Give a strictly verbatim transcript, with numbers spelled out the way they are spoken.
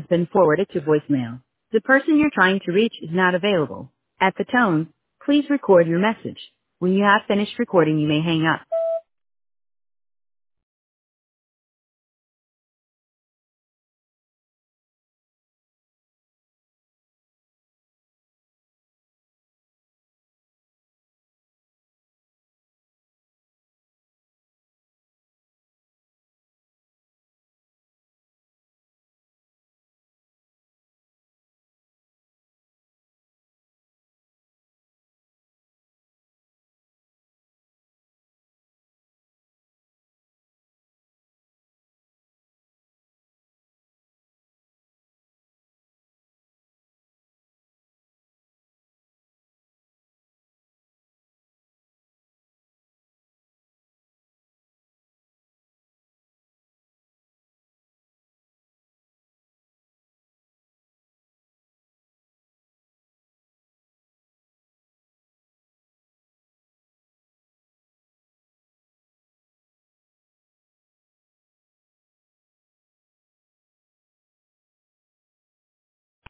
been forwarded to voicemail. The person you're trying to reach is not available. At the tone, please record your message. When you have finished recording, you may hang up.